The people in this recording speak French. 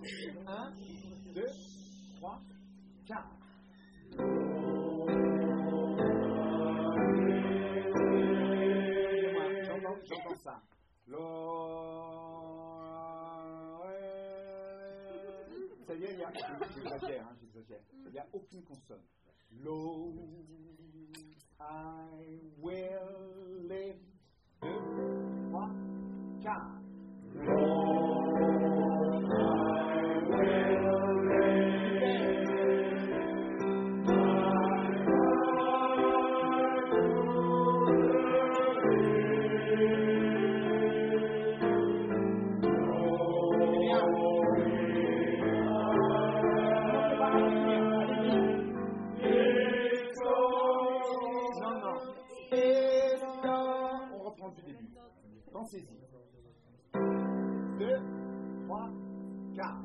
1, 2, 3, 4. J'entends ça. Ça y est, j'exagère. Il n'y a aucune consonne. Lo, I will live. 2, 3, 4. Pensez-y. 2, 3, 4.